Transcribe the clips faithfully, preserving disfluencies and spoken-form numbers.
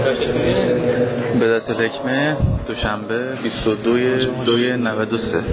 بدعت الحکمه دوشنبه بیست و دو دوی نود و سه.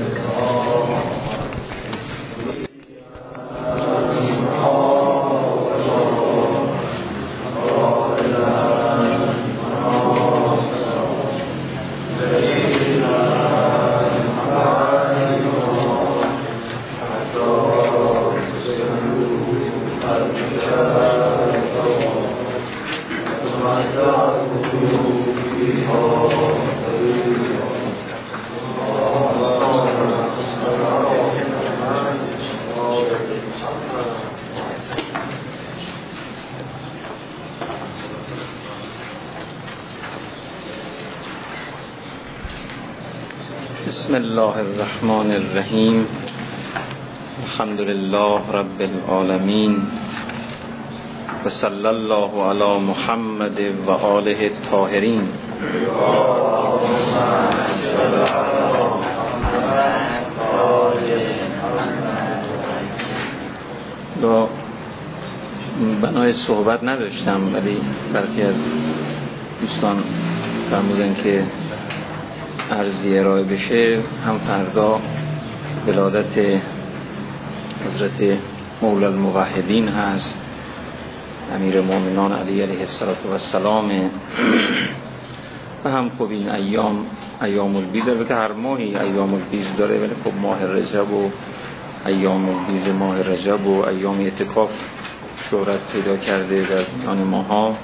بسم الله الرحمن الرحیم. الحمد لله رب العالمین و صلی الله علی محمد و آله الطاهرین. با بنای صحبت نداشتم، ولی برخی از دوستان فرمودن که عرضی ارائه بشه. هم فردا ولادت حضرت مولا الموحدین هست، امیر مومنان علی علیه السلام، و هم خب این ایام ایام البیض، البته هر ماهی ایام البیض داره، ولی خب ماه رجب و ایام البیض ماه رجب و ایام اعتکاف شهرت پیدا کرده در میان ماها.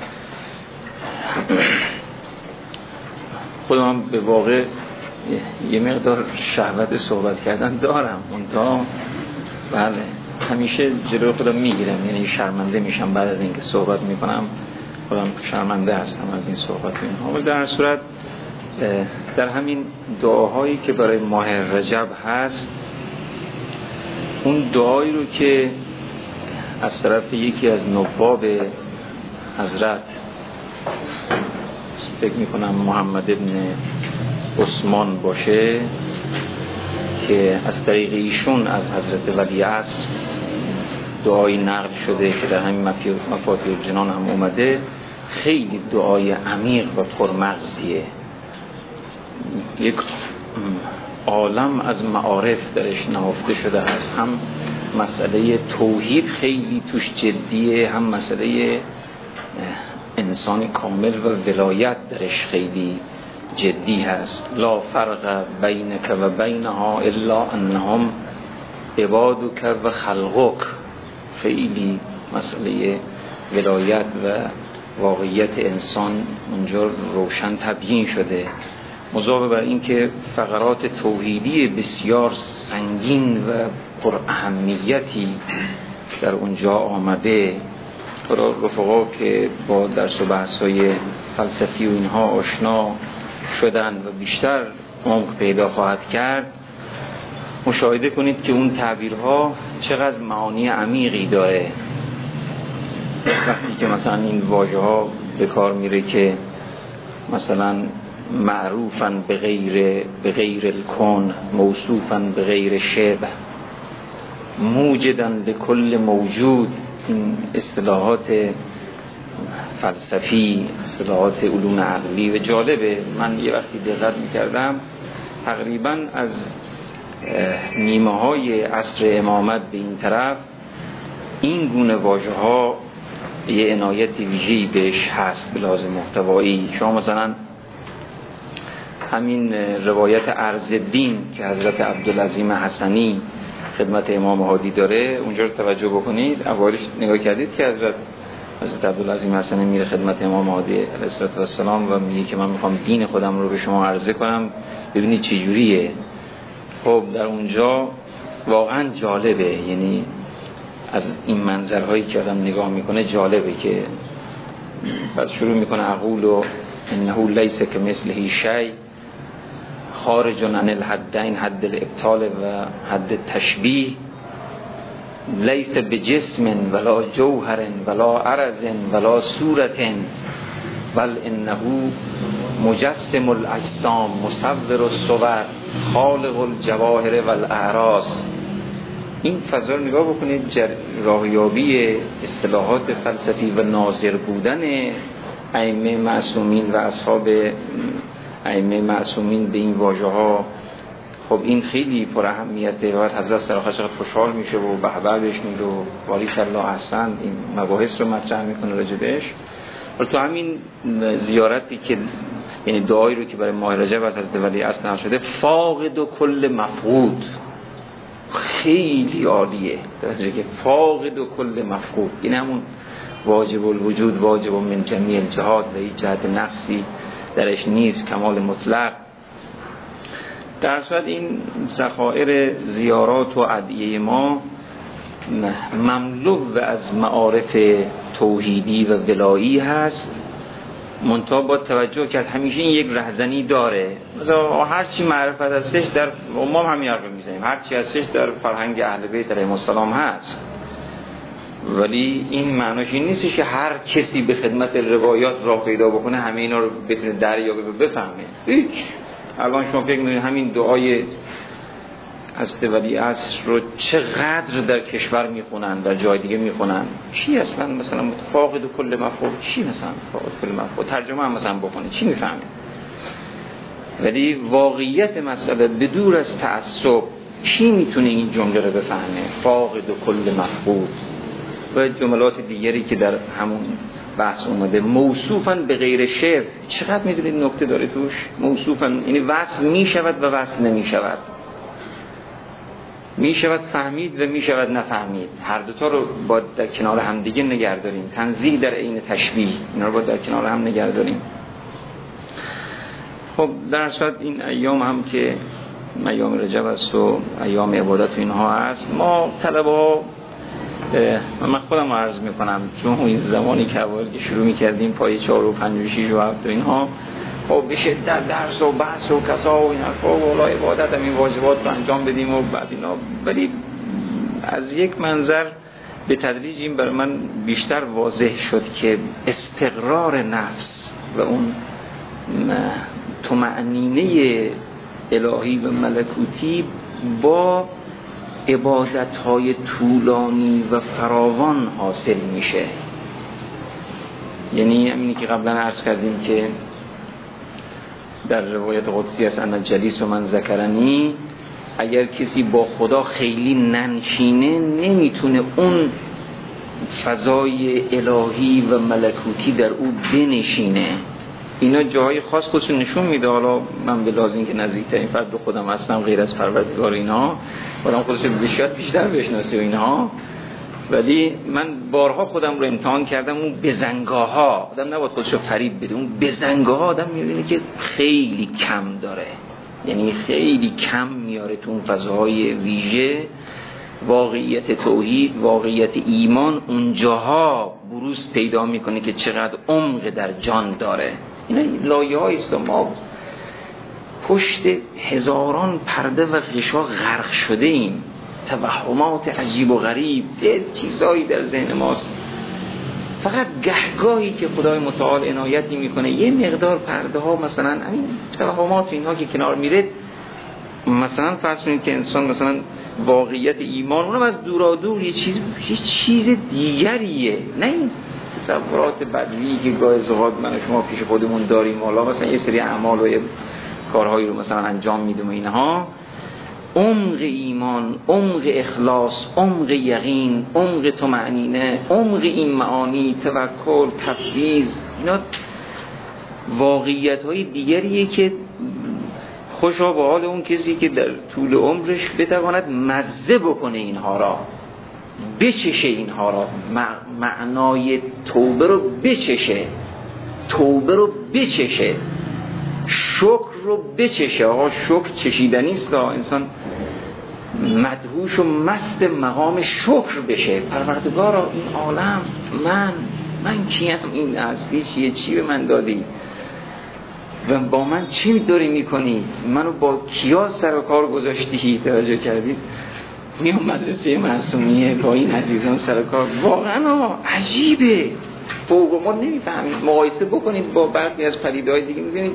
خودم به واقع یه مقدار شهوت صحبت کردن دارم، منتها بله همیشه جلوی خودم میگیرم، یعنی شرمنده میشم بعد از اینکه صحبت میکنم، خودم شرمنده هستم از این صحبت اینها. ولی در هر صورت در همین دعاهایی که برای ماه رجب هست، اون دعایی رو که از طرف یکی از نواب حضرت، فکر میکنم محمد ابن عثمان باشه، که از طریق ایشون از حضرت ولیعصر دعای نقل شده که در همین مفاتیح الجنان هم اومده، خیلی دعای عمیق و پرمغزیه. یک عالم از معارف درش نهفته شده هست، هم مسئله توحید خیلی توش جدیه، هم مسئله انسان کامل و ولایت درش خیلی جدی هست. لا فرق بینک و بینها الا انهم عبادک و خلقک. خیلی مسئله ولایت و واقعیت انسان اونجا روشن تبیین شده. مضافه بر این که فقرات توحیدی بسیار سنگین و پر اهمیتی در اونجا آمده. رفقا که با درس و بحث‌های فلسفی و اینها آشنا شدن و بیشتر عمق پیدا خواهد کرد، مشاهده کنید که اون تعبیرها چقدر معانی عمیقی داره. وقتی که مثلا این واژه ها به کار میره که مثلا معروفاً به غیر به غیر الکون، موصوفاً به غیر شبه، موجداً لکل موجود، این اصطلاحات فلسفی، اصطلاحات علوم عقلی و جالبه. من یه وقتی دقت میکردم تقریباً از نیمه های عصر امامت به این طرف این گونه واژه ها یه عنایت ویژه‌ای بهش هست به لحاظ محتوایی. شما مثلا همین روایت عرضالدین که حضرت عبدالعظیم حسنی خدمت امام هادی داره، اونجا رو توجه بکنید. اولش نگاه کردید که حضرت حضرت عبدالعظیم حسنی میره خدمت امام هادی علیه السلام و میگه که من میخوام دین خودم رو به شما عرضه کنم، ببینید چه جوریه. خب در اونجا واقعا جالبه، یعنی از این منظرهایی که آدم نگاه میکنه جالبه که بعد شروع میکنه اقول و انه لیس کمثله شیء خارج عن الحدین، حد الابطال و حد التشبیه، لیس بجسم ولا جوهر ولا عرض ولا صورت بل انه مجسم الاجسام مصور الصور خالق الجواهر والاعراض. این فضا رو نگاه بکنید، راهیابی اصطلاحات فلسفی و ناظر بودن ائمه معصومین و اصحاب ائمه معصومین به این واژه ها، خب این خیلی پر اهمیته و حضرت سراخه چقدر خوشحال میشه و به به بهش میگه و باریک الله احسن این مباحث رو مطرح میکنه راجع بهش. ولی تو همین زیارتی که یعنی دعایی رو که برای ماه رجب از حضرت ولی اصل نقل شده، فاقد و کل مفقود، خیلی عالیه درجه که فاقد و کل مفقود، این همون واجب الوجود، واجب من جمیع الجهات و هیچ جهت نقصی درش نیست، کمال مطلق. در صورت این ذخایر زیارات و ادعیه ما مملو از معارف توحیدی و ولایی هست، منتها با توجه کرد همیشه این یک رهزنی داره. مثلا هر چی معرفت هستش در ما همین حرف میزنیم، هر چی هستش در فرهنگ اهل بیت علیهم السلام هست، ولی این معناش این نیستش که هر کسی به خدمت روایات راه پیدا بکنه همه اینا رو بتونه دریابه و بفهمه. هیچ. الان شما فکر می‌کنید همین دعای حضرت ولی عصر رو چقدر در کشور میخونن، در جای دیگه میخونن، چی اصلا مثلا متفاقد و کل مفهوم، چی مثلا متفاقد کل مفهوم، ترجمه هم مثلا بکنه چی میفهمه؟ ولی واقعیت مسئله بدور از تعصب کی میتونه این جمله رو بفهمه؟ فاقد و کل مفقود و جملات دیگری که در همون بحث اومده، موصوفاً به غیر شبه. چقدر میدونید نکته داره توش؟ موصوفاً یعنی وصف میشود و وصف نمیشود، میشود فهمید و میشود نفهمید، هر دوتا رو باید در کنار هم دیگه نگه داریم. تنزیه در عین تشبیه، اینا رو باید در کنار هم نگه داریم. خب در صورت این ایام هم که ایام رجب است و ایام عبادت و اینها هست، ما طلبه ها، من خودم عرض میکنم چون این زمانی که اول که شروع میکردیم پای چهار و پنج و شیش و هفت و اینها، خب به شدت درس و بحث و کسا و این حرفا و اولای عبادت هم این واجبات رو انجام بدیم و بعد اینا، ولی از یک منظر به تدریج این برای من بیشتر واضح شد که استقرار نفس و اون طمأنینه الهی و ملکوتی با عبادت‌های طولانی و فراوان حاصل میشه. یعنی همینی که قبلا عرض کردیم که در روایت قدسی است ان جلیس و من ذکرنی، اگر کسی با خدا خیلی ننشینه نمیتونه اون فضای الهی و ملکوتی در او بنشینه. اینا جاهای خاص خودشون نشون میده. حالا من به لازم که نزدیکترین فرد به خودم هستم غیر از پروردگار اینها، آدم خودش بیشتر بیشتر بشناسه اینها، ولی من بارها خودم رو امتحان کردم. اون بزنگاه ها آدم نباید خودش رو فریب بده، اون بزنگاه ها آدم میبینه که خیلی کم داره، یعنی خیلی کم میاره تو اون فضاهای ویژه. واقعیت توحید، واقعیت ایمان اونجاها بروز پیدا میکنه که چقدر عمق در جان داره. اینا لایه هایی است، ما پشت هزاران پرده و غشا غرق شده ایم، توهمات عجیب و غریب، چیزایی در ذهن ماست. فقط گهگاهی که خدای متعال عنایتی میکنه یه مقدار پرده ها مثلا همین توهمات اینها که کنار میره، مثلا فرض کنید که انسان مثلا واقعیت ایمان اونم از دورادور یه چیز یه چیز دیگریه، نه این تصورات بدوی که گاه زهاد من و شما پیش خودمون داریم. حالا مثلا یه سری اعمال و یه کارهایی رو مثلا انجام میدیم و اینها، عمق ایمان، عمق اخلاص، عمق یقین، عمق طمأنینه، عمق این معانی، توکل، تفویض، اینا واقعیت‌های دیگریه که خوشا به حال اون کسی که در طول عمرش بتواند مزه بکنه اینها را، بچشه اینها را، معنای توبه رو بچشه، توبه رو بچشه، شکر رو بچشه. آقا شکر چشیدنی است، انسان مدهوش و مست مقام شکر بشه. پروردگارا این عالم، من من کیم؟ این از پیچیه چی به من دادی و با من چی داری میکنی؟ منو با کیا سر و کار گذاشتی؟ توجه کردید؟ میام مدرسه معصومیه با این عزیزان سر و کار، واقعا عجیبه، فوق ما نمیفهمید. مقایسه بکنید با برخی از پدیده‌های دیگه میبینید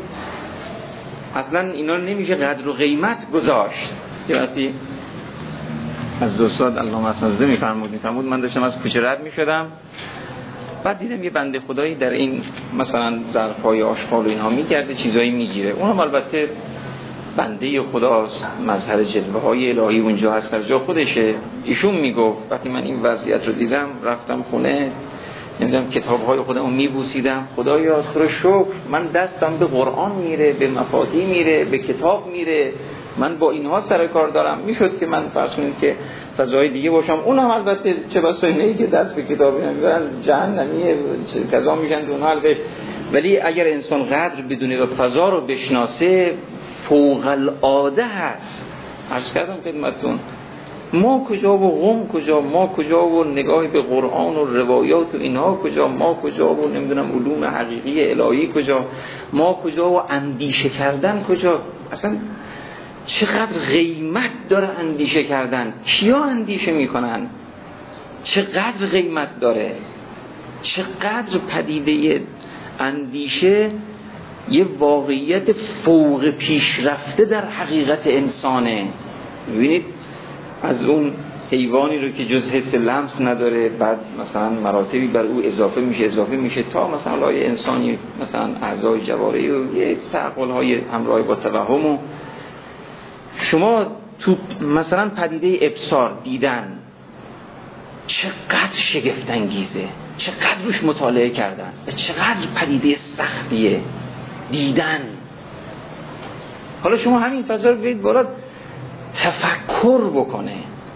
اصلا اینا نمیشه قدر و قیمت گذاشت. یه وقتی از دوستاد علامه اسنزده میفرمود میفرمود من داشتم از کوچه رد میشدم، بعد دیدم یه بنده خدایی در این مثلا ظرفای آشغال و اینها میگرده چیزایی میگیره، اونم البته بنده خداست، مظهر جلوه های الهی اونجا هست، در جا خودشه. ایشون میگفت وقتی من این وضعیت رو دیدم رفتم خونه، نمیدونم کتاب های خودمو میبوسیدم، خدایا تو رو شکر من دستم به قرآن میره، به مفاتیح میره، به کتاب میره، من با اینها سر کار دارم. میشد که من فرض کنید که فضای دیگه باشم، اونم البته چه بسا اینایی که دست به کتاب نمیبرن جهنمیه کذا میشن دونها البته. ولی اگر انسان قدر بدونه و فضا رو بشناسه فوق العاده هست. عرض کردم خدمتتون ما کجا و قم کجا، ما کجا و نگاه به قرآن و روایات و اینها کجا، ما کجا و نمیدونم علوم حقیقی الهی کجا، ما کجا و اندیشه کردن کجا. اصلا چقدر قیمت داره اندیشه کردن، کیا اندیشه میکنن، چقدر قیمت داره، چقدر پدیده اندیشه یه واقعیت فوق پیشرفته در حقیقت انسانه. ببینید از اون حیوانی رو که جز حس لمس نداره، بعد مثلا مراتبی بر او اضافه میشه اضافه میشه تا مثلا لای انسانی مثلا اعضای جوارحی و یه تعقل‌های همراه با توهم. و شما تو مثلا پدیده ابصار دیدن چقدر شگفت انگیزه، چقدر روش مطالعه کردن، چقدر پدیده سختیه دیدن. حالا شما همین فضا رو برید بالا تفکر بکنه.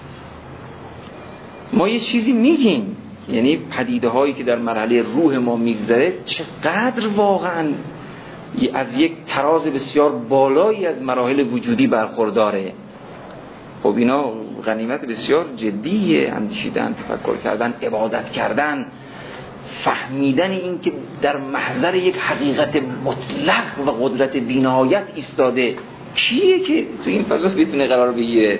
ما یه چیزی میگیم، یعنی پدیده هایی که در مرحله روح ما میگذره چقدر واقعا از یک تراز بسیار بالایی از مراحل وجودی برخورداره. خب اینا غنیمت بسیار جدیه، اندیشیدن، تفکر کردن، عبادت کردن، فهمیدن این که در محضر یک حقیقت مطلق و قدرت بی‌نهایت ایستاده. کیه که تو این فضا بتونه قرار بگیره؟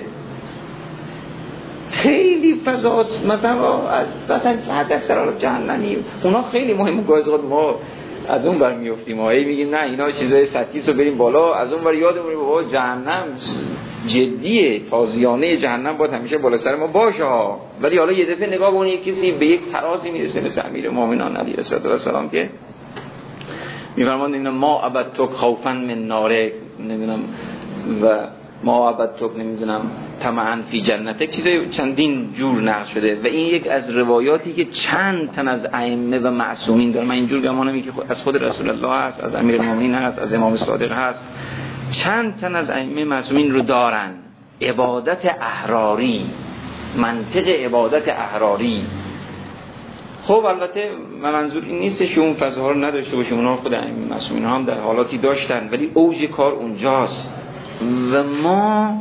خیلی فضاست، مثلا مثلا حد اکثر جهنمی اونا خیلی مهمه. گاهی اوقات ما از اون بر میافتیم، ما هی میگیم نه اینا چیزای سطحی رو بریم بالا، از اون بر یادمون بابا جهنم جدیه، تازیانه جهنم باید همیشه بالا سر ما باشه ها. ولی حالا یه دفعه نگاه کنید کسی به یک ترازی میرسه مثل امیرالمومنین علیه السلام که میفرماند اینا ما عبدتک خوفا من نارک، نمیدونم و ما عبدتک نمیدونم طمعا فی جنتک، چیزای چندین جور نقل شده و این یک از روایاتی که چند تن از ائمه و معصومین داره. من اینجور گمانم که از خود رسول الله هست، از امیرالمومنین هست، از امام صادق هست، چند تن از ائمه معصومین رو دارن. عبادت احراری، منطق عبادت احراری. خب البته منظور این نیست که اون فضاها رو نداشته باشه، اونا خود ائمه معصومین هم در حالاتی داشتن، ولی اوج کار اونجاست. و ما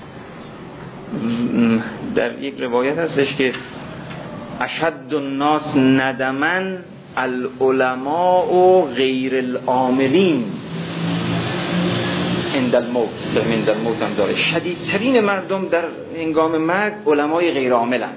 در یک روایت هستش که اشد الناس ندما العلماء و غیر العاملین عند الموت. عند الموت هم داره شدیدترین مردم در هنگام مرگ علمای غیر عاملن.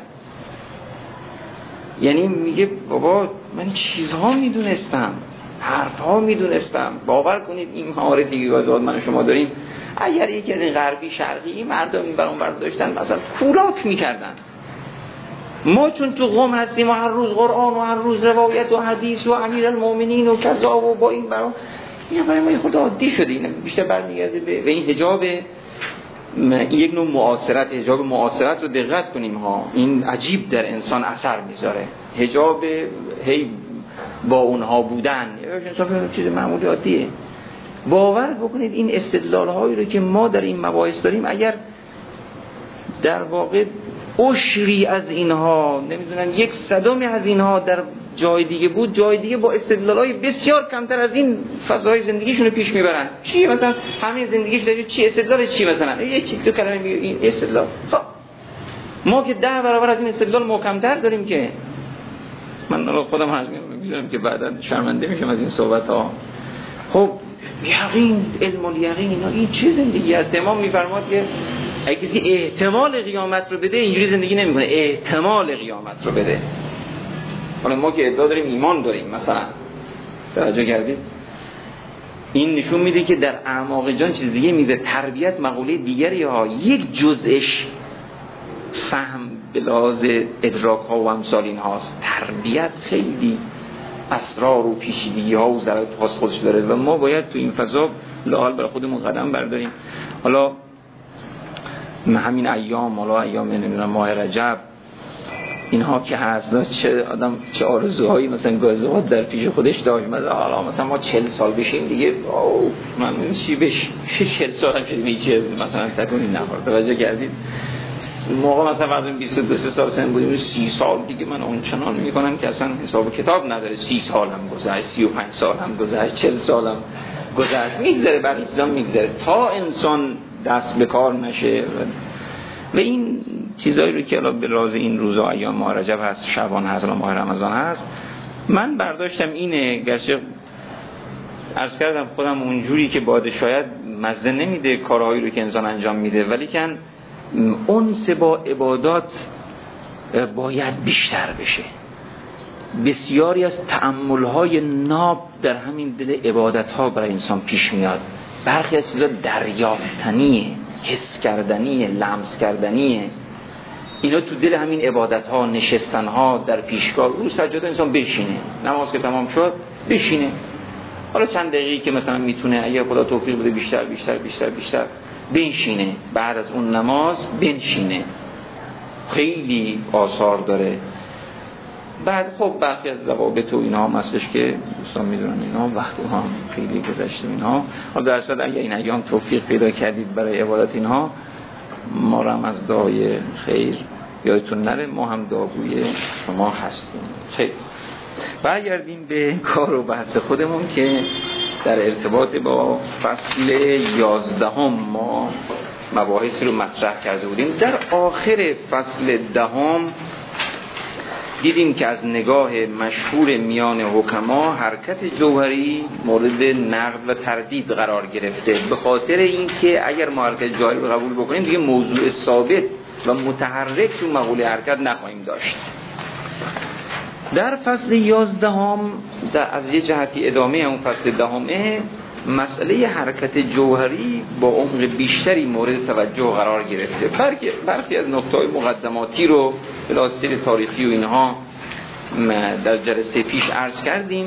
یعنی میگه بابا من چیزها میدونستم، حرفها میدونستم، باور کنید این مهارتی که گازاد من و شما داریم اگر یکی از این غربی شرقی مردم این برون برون داشتن مثلا کولاک میکردن. ما چون تو قم هستیم و هر روز قرآن و هر روز روایت و حدیث و امیرالمومنین و کذا و با این برون، این برای ما خود عادی شده. این بیشتر برمیگرده به این حجاب، یک نوع معاصرت. حجاب معاصرت رو دقت کنیم ها، این عجیب در انسان اثر میذاره. حجاب هی با اونها بودن انسان چیز معمولی عادیه. باور بکنید این استدلال هایی رو که ما در این مباحث داریم اگر در واقع عشری از اینها، نمیدونم یک صدمی از اینها در جای دیگه بود، جای دیگه با استدلال های بسیار کمتر از این فضای زندگیشون رو پیش میبرن. چی مثلا همه زندگیش داریم چی استدلال چی مثلا یه چیز تو کلمه میگه این استدلال. خب ما که ده برابر از این استدلال محکم‌تر داریم که من خودم هست میگم که بعدا شرمنده میشم از این صحبت ها. خب یقین، علم الیقین، اینا این چه زندگی است؟ امام میفرماد که اگه کسی احتمال قیامت رو بده اینجوری زندگی نمیکنه، احتمال قیامت رو بده. حالا ما که ادعا داریم ایمان داریم مثلا، توجه کردید؟ این نشون میده که در اعماق جان چیز دیگه میزه. تربیت مقوله دیگری ها، یک جزءش فهم به لحاظ ادراک ها و امثال این هاست. تربیت خیلی اسرار و پیچیدگی ها و ظرافت خاص خودش داره و ما باید تو این فضا لااقل برای خودمون قدم برداریم. حالا همین ایام، حالا ایام نمیدونم ماه رجب اینها که هست، چه آدم چه آرزوهایی مثلا گازوات در پیش خودش داشت. مثلا حالا مثلا ما چهل سال بشیم دیگه، اوه من چی بش چهل سال هم شدیم هیچ چیز مثلا تکونی نخورد. توجه کردید موقع مثلا از بیست و دو سال سن بودیم، سی سال دیگه من اونچنان میکنم که اصلا حساب کتاب نداره. سی سال هم گذشت، سی و پنج سال هم گذشت، چهل سال هم گذشت، میگذره بر ایزان میگذره تا انسان دست به کار نشه. و این چیزایی رو که الان به راز این روزا ایام ماه رجب هست، شعبان هست، ماه رمضان هست، من برداشتم اینه. گرچه عرض کردم خودم اونجوری که باید شاید مزه نمیده کارهایی رو که انسان انجام میده، ولی کن انس با عبادات باید بیشتر بشه. بسیاری از تأمل‌های ناب در همین دل عبادت‌ها برای انسان پیش میاد. برخی از چیزا دریافتنیه، حس کردنیه، لمس کردنیه. اینا تو دل همین عبادت‌ها، نشستن‌ها در پیشگاه، رو سجاده انسان بشینه، نماز که تمام شد بشینه، حالا چند دقیقه‌ای که مثلا میتونه اگه خدا توفیق بده بیشتر بیشتر بیشتر بیشتر بنشینه، بعد از اون نماز بنشینه. خیلی آثار داره. بعد خب برخی از ضوابط و اینا هم هستش که دوستان میدونن، اینا وقت هم خیلی گذشته اینها. حالا در اصل اگه این ایام توفیق پیدا کردید برای عبادت اینها، ما هم از دعای خیر یادتون نره، ما هم دعاگوی شما هستیم. خیلی برگردیم به کار و بحث خودمون که در ارتباط با فصل یازدهم ما مباحثی رو مطرح کرده بودیم. در آخر فصل دهم دیدیم که از نگاه مشهور میان حکما حرکت جوهری مورد نقد و تردید قرار گرفته، به خاطر اینکه اگر ما حرکت جوهری رو قبول بکنیم دیگه موضوع ثابت و متحرک تو مقوله حرکت نخواهیم داشت. در فصل یازدهم از یه جهتی ادامه اون فصل دهمه، مسئله حرکت جوهری با عمق بیشتری مورد توجه قرار گرفته. برخی برخی از نکته‌های مقدماتی رو بلاسیر تاریخی و اینها در جلسه پیش عرض کردیم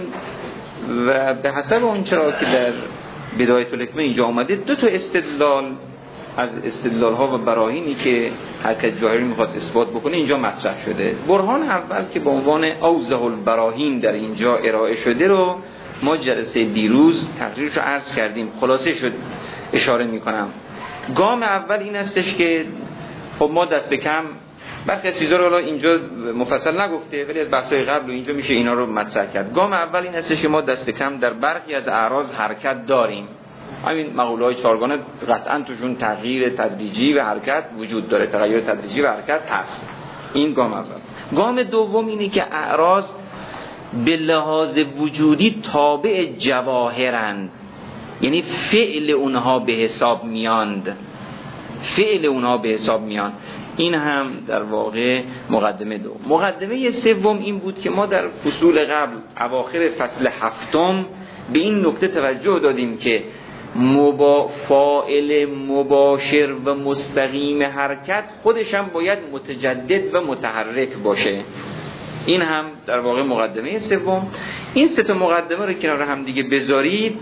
و به حسب اون چرا که در بدایت الحکمه اینجا آمده، دو تا استدلال از استدلال ها و براهینی که حرکت جوهری میخواست اثبات بکنه اینجا مطرح شده. برهان اول که به عنوان اوضح البراهین در اینجا ارائه شده رو ما جلسه دیروز تقریرش رو عرض کردیم، خلاصه شد اشاره میکنم. گام اول این هستش که خب ما دست کم برخی از چیزا رو حالا اینجا مفصل نگفته ولی از بحث‌های قبل و اینجا میشه اینا رو مطرح کرد. گام اول این هستش که ما دست کم در برخی از اعراض حرکت داریم. همین مقوله‌های چهارگانه قطعاً توشون تغییر تدریجی و حرکت وجود داره، تغییر تدریجی و حرکت هست. این گام اول. گام دوم اینه که اعراض به لحاظ وجودی تابع جواهرند، یعنی فعل اونها به حساب میاند، فعل اونها به حساب میاند. این هم در واقع مقدمه دو. مقدمه سوم این بود که ما در فصول قبل اواخر فصل هفتم به این نکته توجه دادیم که مبا فاعل مباشر و مستقیم حرکت خودش هم باید متجدد و متحرک باشه. این هم در واقع مقدمه سوم. این سه تا مقدمه رو کنار هم دیگه بذارید،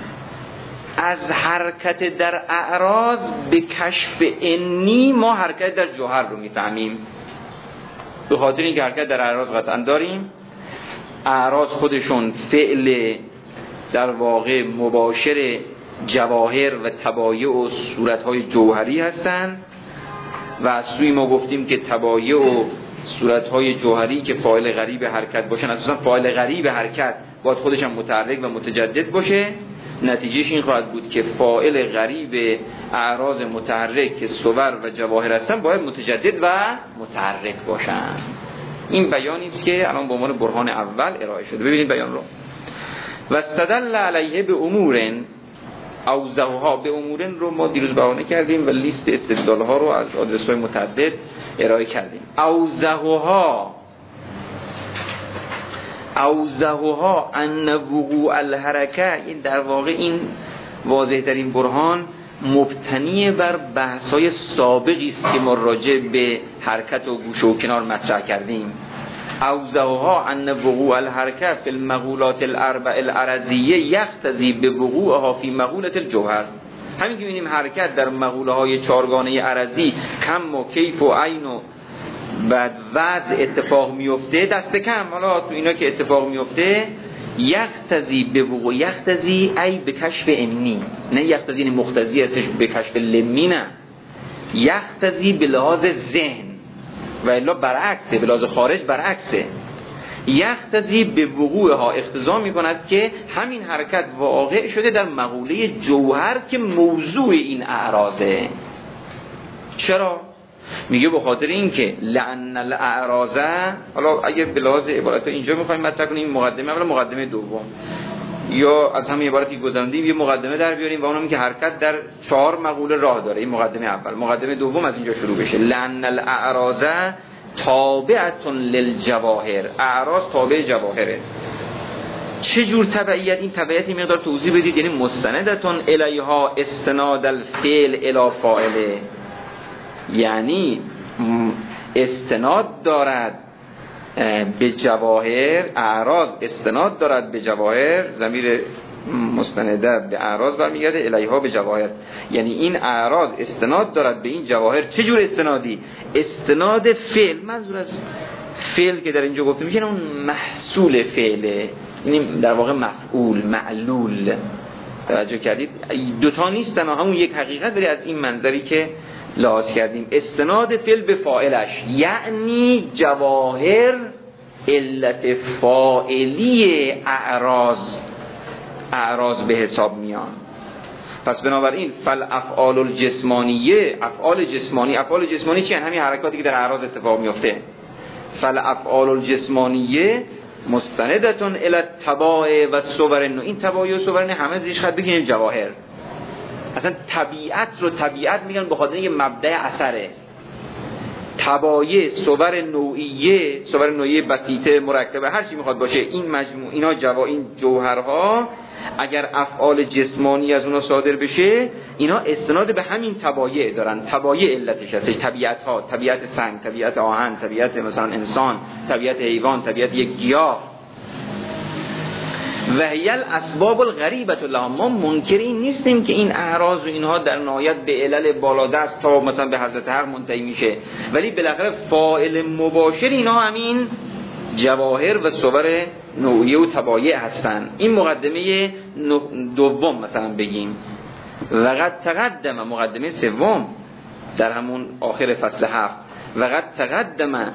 از حرکت در اعراض به کشف انی ما حرکت در جوهر رو میفهمیم. به خاطر اینکه حرکت در اعراض قطعا داریم، اعراض خودشون فعل در واقع مباشر جواهر و تبایع و صورتهای جوهری هستند و از سوی ما گفتیم که تبایع و صورتهای جوهری که فاعل غریب حرکت باشن، اساسا فاعل غریب حرکت باید خودش هم متحرک و متجدد باشه. نتیجهش این خواهد بود که فاعل غریب اعراض متحرک که صور و جواهر هستن باید متجدد و متحرک باشن. این بیانی است که الان به عنوان برهان اول ارائه شده. ببینید بیان رو. و استدل علیه به امورن اوزهها، به امورن رو ما دیروز بهانه کردیم و لیست استدلال ها رو از آدرس های متعدد ارائه کردیم. اوزهها اوزهها ان وقوع الحرکه، این در واقع این واضح ترین برهان مبتنی بر بحث های سابقی است که ما راجع به حرکت و گوشه و کنار مطرح کردیم. اوزعها ان وقوع الحرکت فی المقولات الاربع العرضیه یقتضی به وقوعها فی مقولة الجوهر. همین که می‌بینیم حرکت در مقوله های چهارگانه عرضی کم و کیف و عین و بعد وضع اتفاق میفته، دست کم حالا تو اینا که اتفاق میفته، یقتضی به وقوع، یقتضی ای به کشف امنی، نه یقتضی این مقتضی هستش به کشف لمی، نه، یقتضی به لحاظ ذهن و الا برعکسه، به لحاظ خارج برعکسه. یقتضی به وقوعها اقتضا میکند که همین حرکت واقع شده در مقوله جوهر که موضوع این اعراضه. چرا؟ میگه به خاطر این که لأن الاعراض، حالا اگه به لحاظ عبارت اینجا میخوایم مطرح کنیم مقدمه اول مقدمه دوم، یا از همین عبارتی گذروندیم یه مقدمه در بیاریم و اونم که حرکت در چهار مقوله راه داره، این مقدمه اول. مقدمه دوم از اینجا شروع بشه. لأن الاعراض تابعة للجواهر، اعراض تابع جواهره. چه جور تبعیت؟ این تبعیتی مقدار توضیح بدید. یعنی مستندتون الیها استناد الفعل الی فاعله، یعنی استناد دارد به جواهر، اعراض استناد دارد به جواهر، ضمیر مستنده به اعراض برمیگرده، الیها به جواهر، یعنی این اعراض استناد دارد به این جواهر. چه جور استنادی؟ استناد فعل، منظور از فعل که در اینجا گفته میشه اون محصول فعله، یعنی در واقع مفعول، معلول. توجه کردید؟ دوتا نیستن، همون یک حقیقت، ولی از این منظری که لحاظ کردیم. استناد فعل به فاعلش، یعنی جواهر علت فاعلی اعراض، اعراض به حساب میان. پس بنابراین فل افعال الجسمانیه، افعال جسمانی، افعال جسمانی چیه؟ همین حرکاتی که در اعراض اتفاق میفته. فل افعال الجسمانیه مستندتون الی التباع و صور نو، این تباع و صور نو همه زیش خط بگیریم جواهر. اصلا طبیعت رو طبیعت میگن به خاطر اینکه مبدأ اثره. تبایع، صور نوعیه، صور نوعیه بسیطه، مرکبه، هر چی میخواد باشه، این مجموع اینا جوا این جوهرها اگر افعال جسمانی از اونا صادر بشه، اینا استناد به همین تبایع دارن. تبایع علتش هستش، طبیعت ها، طبیعت سنگ، طبیعت آهن، طبیعت مثلا انسان، طبیعت حیوان، طبیعت یک گیاه. و هی الاسباب الغریبه لها، ما منکری نیستیم که این اعراض و اینها در نهایت به علل بالادست تا مثلا به حضرت حق منتهی میشه، ولی بالاخره فاعل مباشر اینا همین جواهر و صور نوعیه و طبایع هستن. این مقدمه دوم مثلا بگیم. و قد تقدم، مقدمه سوم در همون آخر فصل هفت، و قد تقدم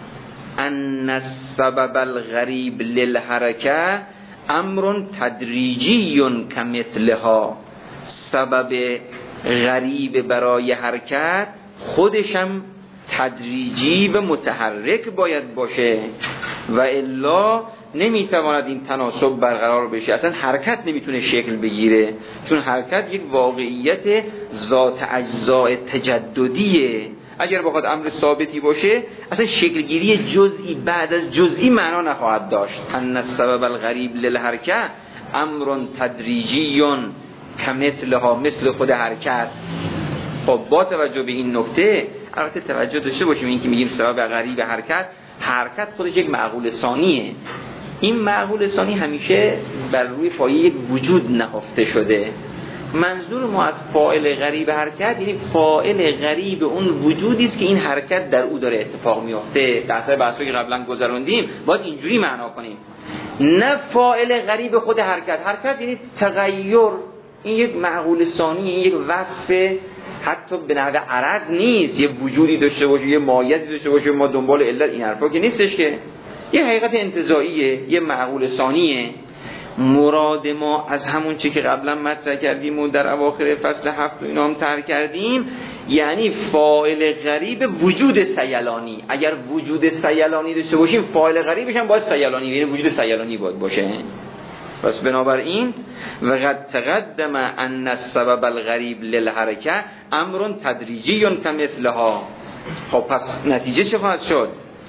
ان السبب الغریب للحرکه امر تدریجی کمثلها، سبب غریب برای حرکت خودشم تدریجی و متحرک باید باشه، و الا نمیتواند این تناسب برقرار بشه، اصلا حرکت نمیتونه شکل بگیره، چون حرکت یک واقعیت ذات اجزاء تجددیه. اگر بخواد امر ثابتی باشه اصلا شکلگیری جزئی بعد از جزئی معنا نخواهد داشت. ان السبب الغریب للحرکه امر تدریجی کمثلها، مثل خود حرکت. خب با توجه به این نکته البته توجه داشته باشیم، این که میگیم سبب غریب حرکت، حرکت خودش یک معقول ثانیه. این معقول ثانی همیشه بر روی پایه یک وجود نهفته شده. منظور ما از فاعل غریب حرکت یعنی فاعل غریب اون وجودی است که این حرکت در او داره اتفاق میفته. در بحثی که قبلا گذروندیم باید اینجوری معنا کنیم، نه فاعل غریب خود حرکت. حرکت یعنی تغییر، این یک معقول ثانی، این یک وصف حتی به نحو عرض نیست، یه وجودی داشته باشه، یه ماهیتی داشته باشه، ما دنبال علت این حرفا که نیستش، که یه حقیقت انتزاعیه، یه معقول ثانیه. مراد ما از همون چی که قبلا مطرح کردیم و در اواخر فصل هفت و اینا هم طرح کردیم، یعنی فاعل غریب وجود سیلانی. اگر وجود سیلانی داشته باشیم فاعل غریبش هم باید سیلانی، یعنی وجود سیلانی باید باشه. پس بنابراین و قد تقدم ان السبب الغریب للحرکه امر تدریجی کمثلها. خب پس نتیجه چه خواهد شد؟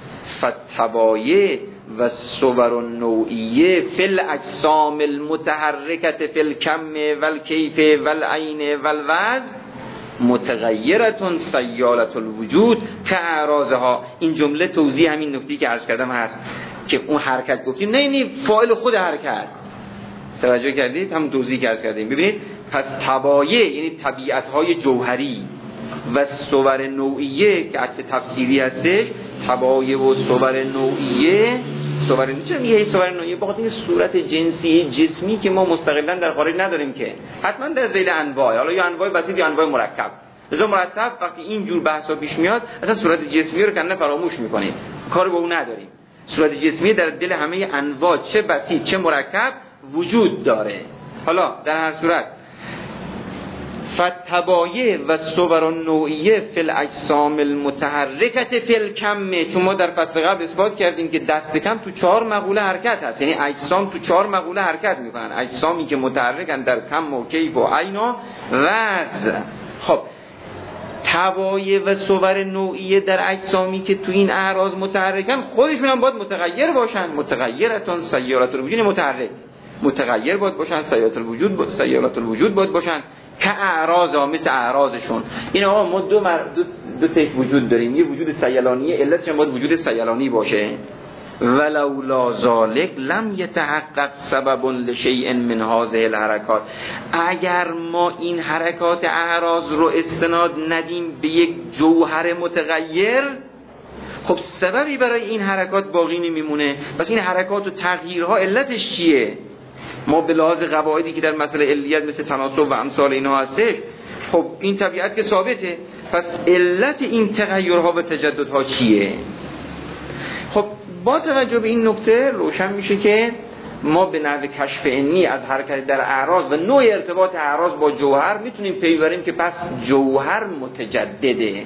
فتبایع و صور النوعیه فی الاجسام المتحرکت فی الکم والکیف والعین والوزن متغیرتون سیالت الوجود که اعراضها. این جمله توضیح همین نکته که عرض کردم هست که اون حرکت گفتیم نه نه فاعل خود حرکت. توجه کردید؟ هم توضیح که عرض کردیم. ببینید پس طبایع یعنی طبیعت‌های جوهری و صور نوعیه که عطف تفسیری هستش، طبایع و صور نوعیه. صور نوعیه چرا میگه صور نوعیه؟ بخاطر این صورت جنسی جسمی که ما مستقلا در خارج نداریم که، حتما در ذیل انواع، حالا یا انواع بسیط یا انواع مرکب. لذا مرتب وقتی این جور بحثا پیش میاد اصلا صورت جسمی رو کنه فراموش میکنیم، کار با اون نداریم. صورت جسمی در دل همه انواع چه بسیط چه مرکب وجود داره. حالا در هر صورت فتبایع و صور النوعیه فی الاجسام المتحرکت فی الکم، چون ما در فصل قبل اثبات کردیم که دست کم تو چهار مقوله حرکت هست، یعنی اجسام تو چهار مقوله حرکت میکنن، اجسامی که متحرکن در کم و کیف و عین و وزن. خب طبایع و صور نوعیه در اجسامی که تو این اعراض متحرکن خودشون هم باید متغیر باشن. متغیرتون سیالت الوجود، متحرک متغیر باید باشن، سیالت الوجود با... سیالت الوجود باید باشن که اعراض ها مثل اعراضشون. این آقا ما دو, مر... دو... دو تیپ وجود داریم، یه وجود سیالانیه، علتش هم باید وجود سیالانی باشه. ولولا ذالک لم یتحقق سبب لشیء من هذه الحرکات، اگر ما این حرکات اعراض رو استناد ندیم به یک جوهر متغیر، خب سببی برای این حرکات باقی نمیمونه. پس این حرکات و تغییرها علتش چیه؟ ما به لحاظ قواعدی که در مسئله علیت مثل تناسب و امثال اینها هستش، خب این طبیعت که ثابته، پس علت این تغییرها و تجددها چیه؟ خب با توجه به این نکته روشن میشه که ما به نحو کشف عنی از حرکت در اعراض و نوع ارتباط اعراض با جوهر میتونیم پی ببریم که پس جوهر متجدده،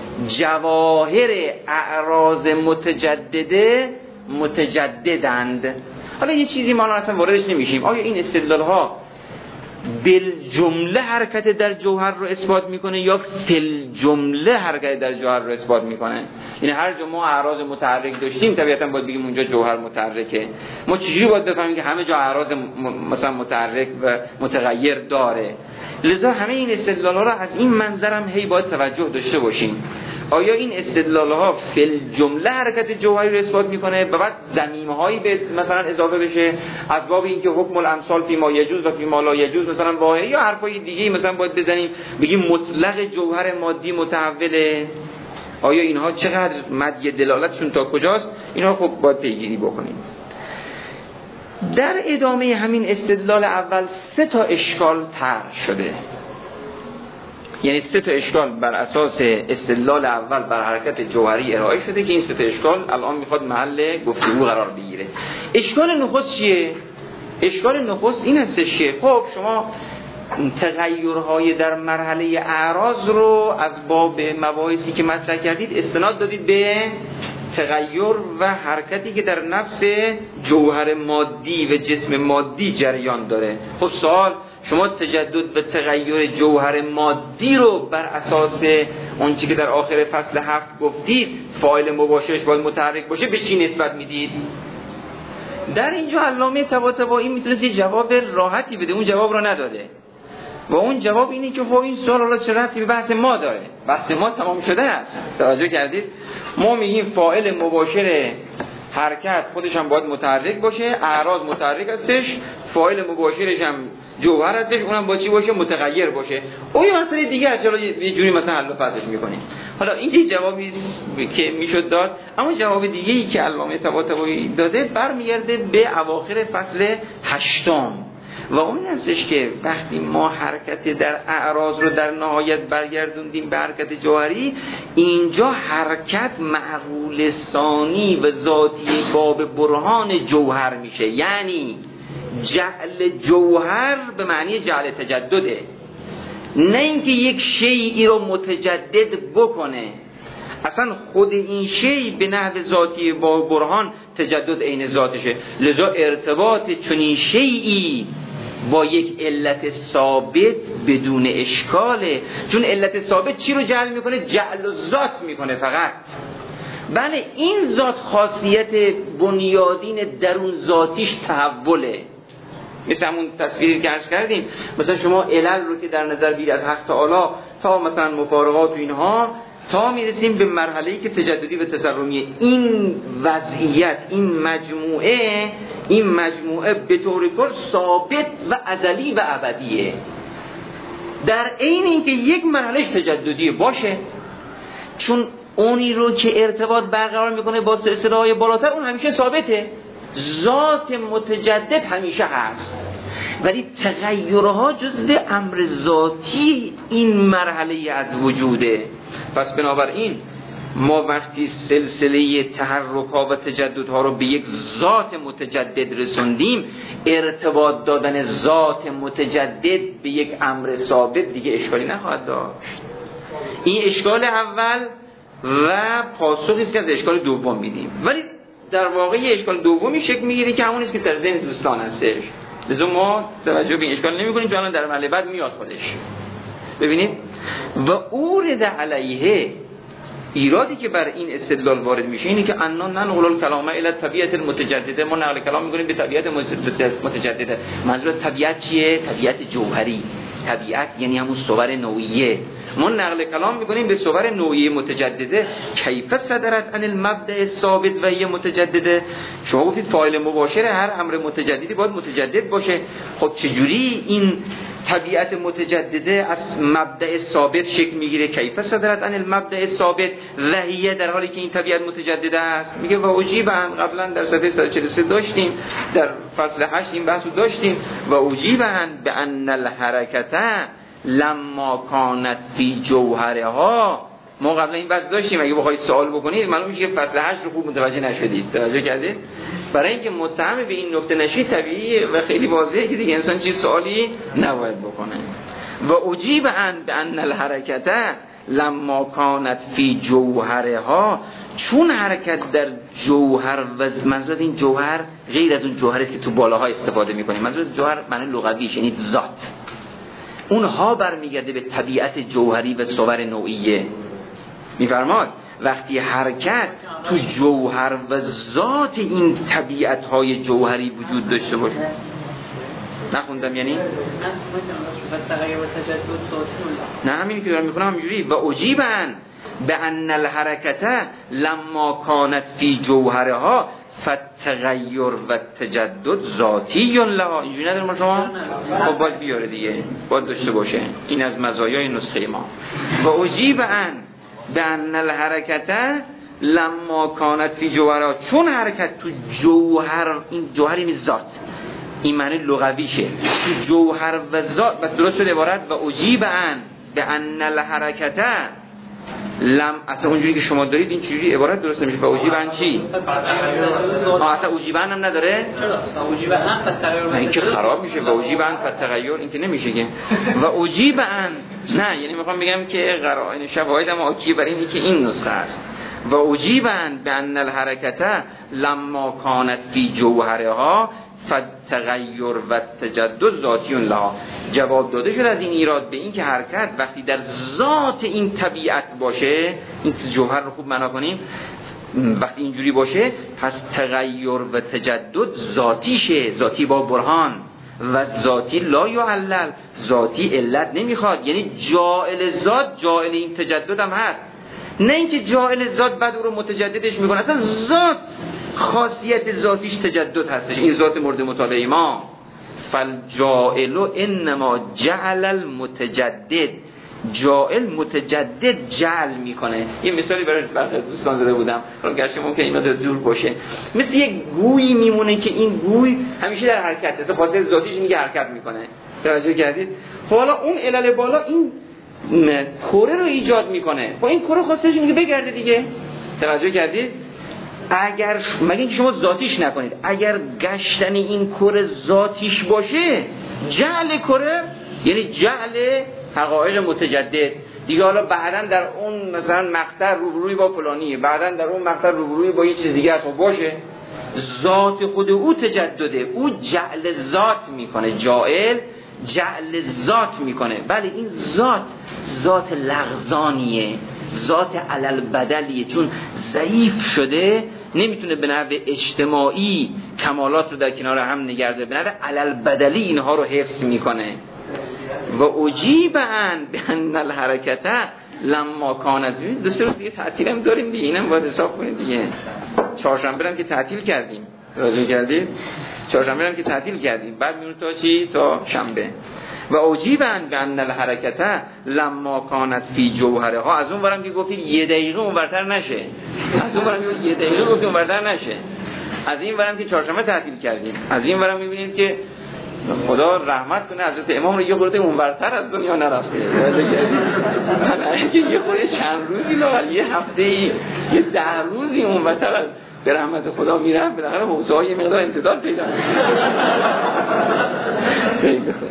جواهر اعراض متجدده متجددند. حالا یه چیزی ما اصلا واردش نمیشیم، آیا این استدلال ها بالجمله حرکت در جوهر رو اثبات میکنه یا فی جمله حرکت در جوهر رو اثبات میکنه؟ یعنی هر جا ما اعراض متحرک داشتیم طبیعتا باید بگیم اونجا جوهر متحرکه. ما چجوری باید بفهمیم که همه جا اعراض م... مثلا متحرک و متغیر داره؟ لذا همه این استدلال ها رو از این منظر هم هی باید توجه داشته باشیم. آیا این استدلال ها فی جمله حرکت جوهری رو اثبات میکنه و بعد ضمیمه هایی به مثلا اضافه بشه از باب اینکه حکم الامثال فی ما یجوز و فی ما لا یجوز مثلا واقعی، یا حرفای دیگه مثلا باید بزنیم بگیم مطلق جوهر مادی متحوله؟ آیا اینها چقدر مدی دلالتشون تا کجاست؟ اینها خب باید پیگیری بکنیم. در ادامه همین استدلال اول سه تا اشکال طرح شده، یعنی سه تا اشکال بر اساس استدلال اول بر حرکت جوهری ارائه شده که این سه تا اشکال الان میخواد محل گفتگو قرار بگیره. اشکال نخست چیه؟ اشکال نخست این هستش که خب شما تغییرهای در مرحله اعراض رو از باب مباحثی که مطرح کردید استناد دادید به تغییر و حرکتی که در نفس جوهر مادی و جسم مادی جریان داره. خب سوال، شما تجدد و تغییر جوهر مادی رو بر اساس اون چیزی که در آخر فصل هفت گفتید فاعل مباشرش باید متحرک باشه به چی نسبت میدید؟ در اینجا علامه طباطبایی میتونست یه جواب راحتی بده، اون جواب رو نداده و اون جواب اینه که خب این سوال الله چه ربطی به بحث ما داره؟ بحث ما تمام شده است. توجه کردید؟ ما میگیم فاعل مباشر حرکت خودش هم باید متحرک باشه، اعراض متحرک هستش، فاعل مباشرش هم جوهر هستش، اونم با چی باشه؟ متغیر باشه. او یه مسئله دیگه است، چرا یه جوری مثلا حل و فصلش میکنیم. حالا این یه جوابی که میشد داد، اما جواب دیگه ای که علامه طباطبایی داده برمیگرده به اواخر فصل هشتم و اون هستش که وقتی ما حرکت در اعراض رو در نهایت برگردوندیم به حرکت جوهری، اینجا حرکت معقول ثانی و ذاتی باب برهان جوهر میشه، یعنی جعل جوهر به معنی جعل تجدده، نه اینکه یک شیئی رو متجدد بکنه. اصلا خود این شیء به نحو ذاتی با برهان تجدد عین ذاتشه. لذا ارتباط چنین شیئی با یک علت ثابت بدون اشکاله، چون علت ثابت چی رو جعل میکنه؟ جعل ذات میکنه فقط. بله این ذات خاصیت بنیادین درون ذاتیش تحوله، مثل همون تصویری که عرض کردیم. مثلا شما علل رو که در نظر بگیرید از حق تعالی تا مثلا مفارقات و اینها، تا میرسیم به مرحله‌ای که تجددی و تسرمیه. این وضعیت، این مجموعه این مجموعه به طور کل ثابت و ازلی و ابدیه، در عین اینکه یک مرحلهش تجددی باشه، چون اونی رو که ارتباط برقرار میکنه با سلسله‌های بالاتر اون همیشه ثابته، ذات متجدد همیشه هست، ولی تغییرها جزء امر ذاتی این مرحله از وجوده. پس بنابراین ما وقتی سلسله تحرک‌ها و تجددها رو به یک ذات متجدد رسوندیم، ارتباط دادن ذات متجدد به یک امر ثابت دیگه اشکالی نخواهد داشت. این اشکال اول و پاسخی است که از اشکال دوم میدیم، ولی در واقع اشکال دومی شکل میگیره که همون است که در ذهن دوستان هستش، لذا ما توجه به این اشکال نمی‌کنیم، چون در مرحله بعد میاد خودش. ببینید و اورد علیه، ایرادی که بر این استدلال وارد میشه اینه که انا ننقل الکلام الی طبیعت المتجدده، ما نقل کلام میکنیم به طبیعت متجدده. منظور طبیعت چیه؟ طبیعت جوهری. طبیعت یعنی همون صور نوعیه. ما نقل کلام میکنیم به صور نوعیه متجدده. کیف صدرت عن المبدأ ثابت و هی متجدده. شما گفتید فاعل مباشر هر امر متجددی باید متجدد باشه. خب چجوری این طبیعت متجدده از مبدأ ثابت شکل میگیره؟ کیف صدرت عن المبدأ ثابت و هی، در حالی که این طبیعت متجدده است. میگه و اجیب هم، قبلا در صفحه صد و چهل و سه داشتیم، در فصل هشت این بحثو داشتیم، و اجیب هم به ان الحرکت لما کانت فی جوهرها. ما قبلا این بحث داشتیم، اگه بخواید سوال بکنید معلوم میشه که فصل هشت رو خوب متوجه نشدید. توجه کردید؟ برای اینکه متهم به این نکته نشید طبیعیه و خیلی واضحه که دیگه انسان چیز سوالی نباید بکنه. و اجیب ان بان الحرکت لما کانت فی جوهرها، چون حرکت در جوهر، و منظور این جوهر غیر از اون جوهری که تو بالاها استفاده می‌کنیم، منظور جوهر معنی لغویش یعنی ذات، اونها برمیگرده به طبیعت جوهری و صور نوعیه. میفرماد وقتی حرکت تو جوهر و ذات این طبیعت‌های جوهری وجود داشته باشه. نخوندم یعنی؟ نه همینی که دارم میکنم همینجوری. و اجیبن به ان الحرکت لما کانت فی جوهرها فالتغیر و تجدد ذاتی لها. اینجوری نداریم ما شما؟ خب باید بیاره دیگه، باید داشته باشه. این از مزایای نسخه ما. و اجیبن به ان الحرکت لما کانت فی جوهرها، چون حرکت تو جوهر، این جوهر این ذات، این معنی لغویشه، تو جوهر و ذات، بس درست شد عبارت و اجیبن به ان الحرکت لم، اصلا اونجوری که شما دارید این چجوری عبارت درست نمیشه. و اجیبن چی؟ آه اصلا اجیبن هم نداره؟ نه این که خراب میشه. و اجیبن فتغیر این که نمیشه که. و اجیبن نه، یعنی میخوام بگم که قرائن شواهد هم آکیه برای اینی که این نسخه است. و اجیبن به ان الحرکت لما کانت فی جوهرها فالتغیر و تجدد ذاتی لها. جواب داده شد از این ایراد به این که حرکت وقتی در ذات این طبیعت باشه، این جوهر رو خوب معنا کنیم، وقتی اینجوری باشه پس تغیر و تجدد ذاتیشه، ذاتی با برهان، و ذاتی لا یعلل، ذاتی علت نمیخواد، یعنی جاعل ذات جاعل این تجدد هم هست، نه اینکه جاعل ذات بعد او رو متجددش میکنه. اصلا ذات خاصیت ذاتیش تجدد هستش. این ذات مورد مطالعه ما. فالجاعل انما جعل المتجدد، جاعل متجدد جعل میکنه. یه مثالی برای دوستان زده بودم، حالا گرچه ممکنه این مدار دور باشه، مثل یک گویی میمونه که این گوی همیشه در حرکت هست، خاصیت ذاتیش میگه حرکت میکنه. توجه کردید؟ خب حالا اون علل بالا این کره رو ایجاد میکنه، خب این کره خاصیتش میگه بگرده دیگه. توجه کردید؟ اگر مگه اینکه شما ذاتیش نکنید، اگر گشتن این کره ذاتیش باشه، جعل کره یعنی جعل حقایق متجدد دیگه. حالا بعدن در اون مثلا مقطع روبروی با فلانیه، بعدن در اون مقطع روبروی با یه چیز دیگه است باشه، ذات خود او تجدده، او جعل ذات میکنه. جاعل جعل ذات میکنه. بله این ذات ذات لغزانیه، ذات علل بدلیه، چون ضعیف شده نمیتونه به نحو اجتماعی کمالات رو در کنار هم نگرده، به نحو علل بدلی اینها رو حفظ میکنه. و اجیب عن بان الحرکت لما کانت. دوست دیگه تعطیل هم داریم دیگه، اینم باید حساب کنید دیگه. چهارشنبه هم که تعطیل کردیم، راجع کردیم چهارشنبه هم که تعطیل کردیم، بعد میمونه تا چی؟ تا شنبه. و اجیب عن بان الحرکت لما کانت فی جوهرها. از اون برم که گفتید یه دقیقه اونورتر نشه، از اون برم که یه دقیقه گفتید اونورتر نشه، از این برم که چهارشنبه تعطیل کردیم، از این برم میبینید که خدا رحمت کنه حضرت امام رو یه خورده اونورتر از دنیا نرفته. یه خورده چند روزی لاغل یه هفته ای یه ده روزی اونورتر از به رحمت خدا میرفت، بالاخره موضوع یه مقدار امتداد پیدا می‌کنه. خیلی خوب.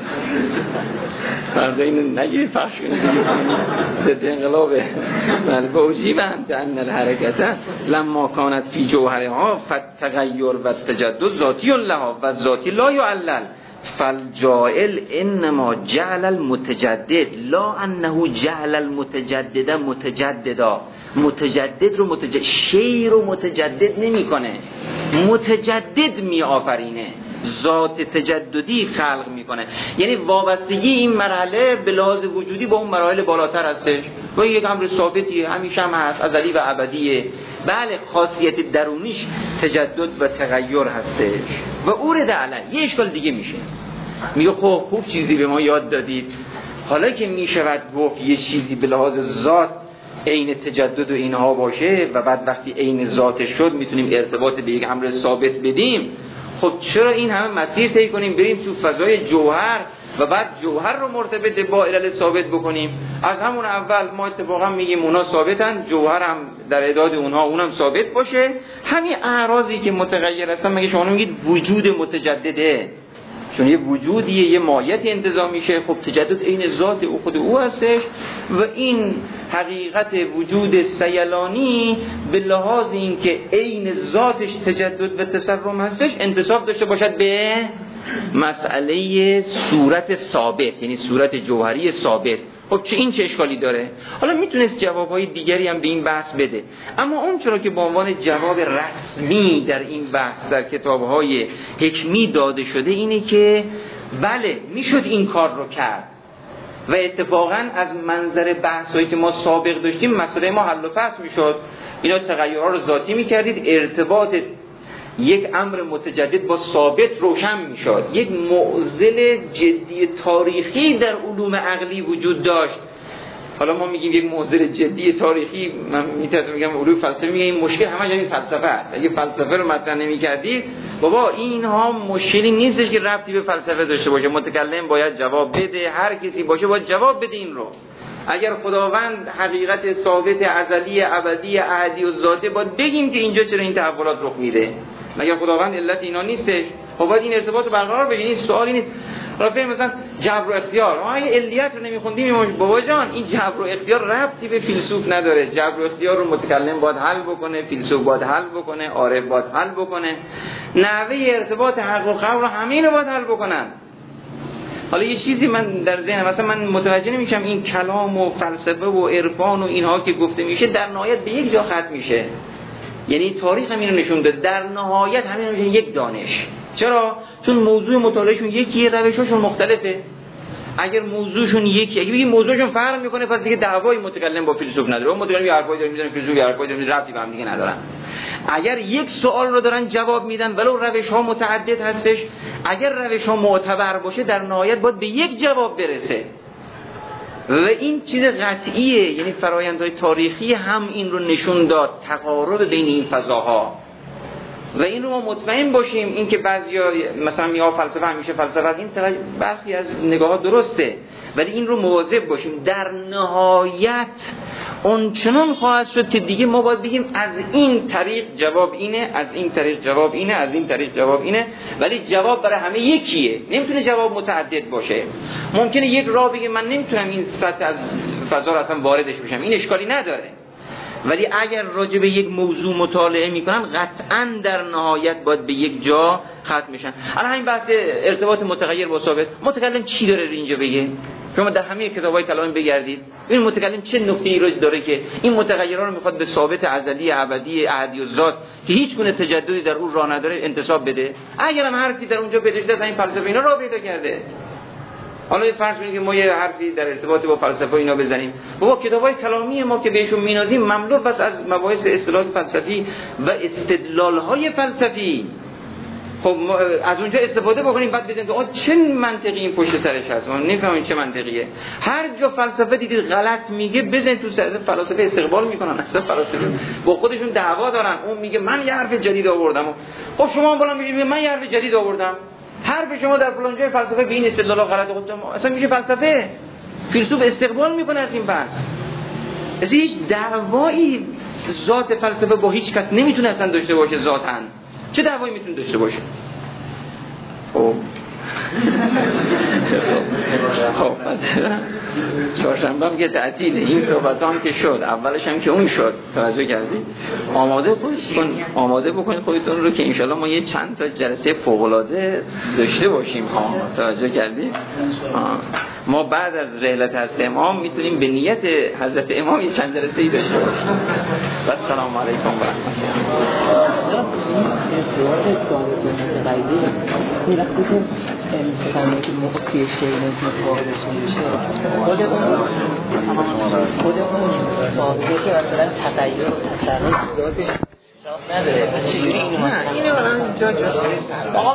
فردا اینو نگیرید پخش کنید ضد انقلابه. بله با اجیب ان الحرکت لما کانت فی جوهرها فتغیر و تجدد ذاتی لها و ذاتی لا یعلل فالجائل انما جعل المتجدد لا انه جعل المتجدد متجددا. متجدد رو متجدد شی رو متجدد نمیکنه، متجدد می آفرینه، ذات تجددی خلق میکنه. یعنی وابستگی این مرحله به لحاظ وجودی با اون مراحل بالاتر هستش و یک امر ثابتیه، همیشه هم هست، ازلی و ابدیه. بله خاصیت درونیش تجدد و تغییر هستش. و اورد علی یه اشکال دیگه میشه، میگه خب خوب چیزی به ما یاد دادید، حالا که میشود گفت یه چیزی به لحاظ ذات عین تجدد و اینها باشه و بعد وقتی عین ذات شد میتونیم ارتباط به یک امر ثابت بدیم، خب چرا این همه مسیر طی کنیم بریم تو فضای جوهر و بعد جوهر رو مرتبط با علل ثابت بکنیم؟ از همون اول ما اتفاقا میگیم اونا ثابتن، جوهر هم در اعداد اونها اونم ثابت باشه. همین اعراضی که متغیر هستن مگه شما میگید وجود متجدده؟ چون یه وجودیه، یه ماهیت انتزاع میشه. خب تجدد عین ذات او خود او هستش و این حقیقت وجود سیلانی به لحاظ این که عین ذاتش تجدد و تسرم هستش انتساب داشته باشد به مسئله صورت ثابت، یعنی صورت جوهری ثابت. خب چه این چه اشکالی داره؟ حالا میتونست جوابهای دیگری هم به این بحث بده، اما اون چرا که به عنوان جواب رسمی در این بحث در کتابهای حکمی داده شده اینه که بله میشد این کار رو کرد و اتفاقا از منظر بحثایی که ما سابق داشتیم مسئله ما حل و فصل میشد. اینا تغییرها رو ذاتی میکردید، ارتباط یک امر متجدد با ثابت روشن میشد. یک معضل جدی تاریخی در علوم عقلی وجود داشت. حالا ما میگیم یک معضل جدی تاریخی، من میتونم میگم علوم فلسفی میگه این مشکل همه جای فلسفه است. اگه فلسفه رو مطرح نمی‌کردید بابا اینها مشکلی نیستش که ربطی به فلسفه داشته باشه، متکلم باید جواب بده، هر کسی باشه باید جواب بده این رو. اگر خداوند حقیقت ثابت ازلی ابدی احدی و ذاتی باید بگیم که اینجا چرا این تحولات رخ میده. مگر خداوند علت اینا نیستش؟ خب باید این ارتباط رو برقرار بگین. این سوالی نیست. رافع مثلا جبر و اختیار، ما اگه علیت رو نمیخوندیم بابا جان این جبر و اختیار ربطی به فیلسوف نداره. جبر و اختیار رو متکلم باید حل بکنه، فیلسوف باید حل بکنه، عارف باید حل بکنه، نحوه ارتباط حق و قول رو همین رو باید حل بکنن. حالا یه چیزی من در ذهنم، مثلا من متوجه نمیشم این کلام و فلسفه و عرفان و اینها که گفته میشه در نهایت به یک جا ختم میشه. یعنی تاریخ هم اینو نشون داد، در نهایت همین میشه یک دانش. چرا؟ چون موضوع مطالعهشون یکیه، روشاشون مختلفه. اگر موضوعشون یکی، اگه بگیم موضوعشون فرق میکنه پس دیگه دعوای متکلم با فیلسوف نداره. اون متکلم یه حرفایی داره میزنه، فیلسوف یه حرفایی داره، ربطی به هم دیگه ندارن. اگر یک سوال رو دارن جواب میدن ولو روش‌ها متعدد هستش، اگر روش‌ها معتبر باشه در نهایت باید به یک جواب برسه. و این چیز قطعیه، یعنی فرآیندهای تاریخی هم این رو نشون داد، تقارب بین این فضاها. و این رو ما مطمئن باشیم این که بعضیا مثلا میگه فلسفه همیشه فلسفه، این برخی از نگاه‌ها درسته، ولی این رو مواظب باشیم در نهایت اون چنان خواهد شد که دیگه ما باید بگیم از این طریق جواب اینه، از این طریق جواب اینه، از این طریق جواب اینه، ولی جواب برای همه یکیه، نمیتونه جواب متعدد باشه. ممکنه یک راه بگه من نمیتونم این سطح از فضا رو اصلا واردش بشم، این اشکالی نداره، ولی اگر راجع به یک موضوع مطالعه میکنن قطعاً در نهایت باید به یک جا ختم میشن. الان همین بحث ارتباط متغیر با ثابت، متکلم چی داره اینجا بگه؟ شما در همه کتابای کلام بگردید این متکلم چه نکته‌ای رو داره که این متغیرها رو میخواد به ثابت ازلی ابدی احدی و ذات که هیچ گونه تجددی در اون راه نداره انتساب بده. اگر هم حرفی در اونجا پیدا شده این فلسفه اینا راه پیدا کرده. حالا فرض کنید که ما یه حرفی در ارتباط با فلسفه اینا بزنیم، بابا کتابای کلامی ما که بهشون مینازیم مملو بس از مباحث اصطلاحات فلسفی و استدلال‌های فلسفی. خب از اونجا استفاده بکنیم، بعد بزنیم که آ چه منطقی این پشت سرش هست، ما نمی‌فهمیم چه منطقیه. هر جا فلسفه دیدید غلط میگه بزنید تو سر فلسفه استقبال میکنن. اصلا فلسفه با خودشون دعوا دارن، اون میگه من یه حرف جدید آوردم، خب شما بالا میگید من یه حرف جدید آوردم. حرف شما در فلان جای فلسفه به این استدلال غلط گفتم، اصلا میشه فلسفه. فیلسوف استقبال میکنه از این بحث. اصلا هیچ دعوایی ذات فلسفه با هیچ کس نمیتونه اصلا داشته باشه ذاتاً. چه دعوایی میتونه داشته باشه؟ خب خب مثلا چهارشنبه هم که تعطیله، این صحبت هم که شد، اولش هم که اون شد، توجه کردید؟ آماده باشین، آماده بکنید خودتون رو که انشالله ما یه چند تا جلسه فوق‌العاده داشته باشیم. ها توجه کردید؟ ما بعد از رحلت حضرت امام میتونیم به نیت حضرت امام یه چند جلسه‌ای داشته باشیم. و السلام علیکم و رحمت الله. این وقتی که مثلا که موقع توی شعر نزدیک واردشون میشه، خود اون خود اون صاحبه که مثلا تغییر و تصرف ذاتش راه نداره، پس چجوری اینو مثلا اینو مثلا جا جا سربسته آقا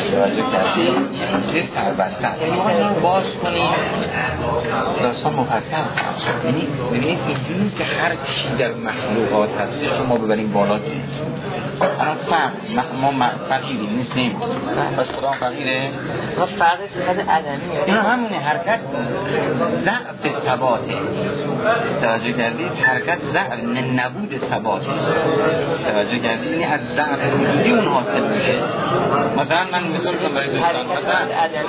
یه سربسته باز کنیم داستان مفصل هست. یعنی ببینید اینجوری نیست که هر چی در مخلوقات هست شما ببریم بالا دید. الان فرق ما فرقی نیستیم، پس خدا فقیره، ما فرق صفت عدمیه، اینا همونه. حرکت ضعف ثباته، توجه کردید؟ حرکت ضعف نبود ثباته، توجه کردید؟ یعنی از ضعف وجودی اون حاصل میشه. مثلا من مثال کنم برای دوستان، مثلا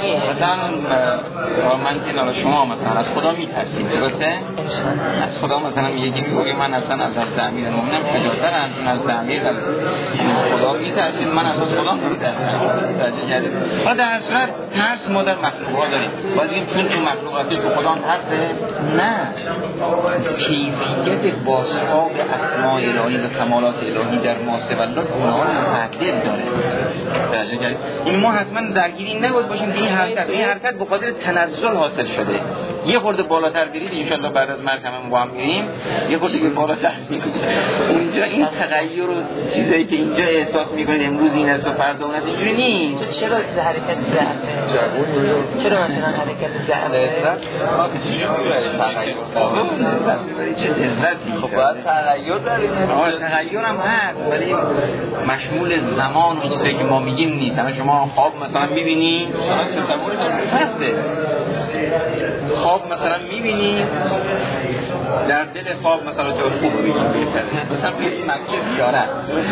مثلا من که نالا شما مثلا از خدا میترسید، درسته؟ از خدا مثلا یکی میگه من اصلا از دست امیر مومنم شجاعترم، چون از امیر از خدا میترسید، من اساس خدا میترسم. توجه کردید؟ حالا در صورت ترس ما در مخلوقات داریم، باید بگیم چون تو مخلوقاتی به خدا ترسه؟ نه، کیفیت بازتاب اسماء الهی و کمالات الهی در ماسه والله گناه متعدد داره. توجه کردید؟ این ما حتما درگیری نباید باشیم که این حرکت این حرکت به خاطر تنزل حاصل شده. یه خورده بالاتر برید ان شاء الله بعد از مرگ هم با هم میریم، یه خورده که بالاتر میریم اونجا این تغییر و چیزایی که اینجا احساس میکنید امروز این است و فردا اون است، اینجوری نیست. چرا حرکت ضعفه؟ چرا مثلا حرکت ضعفه؟ تغییر چه عزتی؟ خب باید تغییر داریم. تغییر هم هست ولی مشمول زمان و چیزی که ما میگیم نیست. همه شما خواب مثلا میبینی، شما تصورتون هسته. خواب مثلا میبینی، در دل خواب مثلا جای خوب میبینی، مثلا بیدی مکه زیارت،